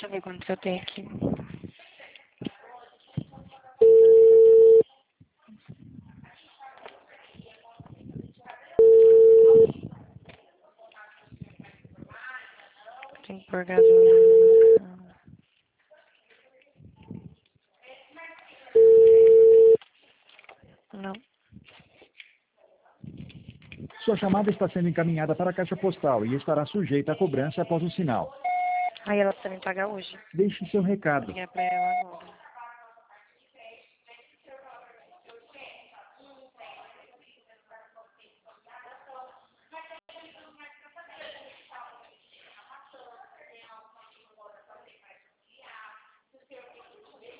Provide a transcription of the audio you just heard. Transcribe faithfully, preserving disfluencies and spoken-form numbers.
Deixa eu ver quanto eu tenho aqui. Tem que pôr gasolina. Não. Sua chamada está sendo encaminhada para a caixa postal e estará sujeita a cobrança após o sinal. Aí ela precisa me pagar hoje. Deixe seu Vou recado. ligar pra ela agora.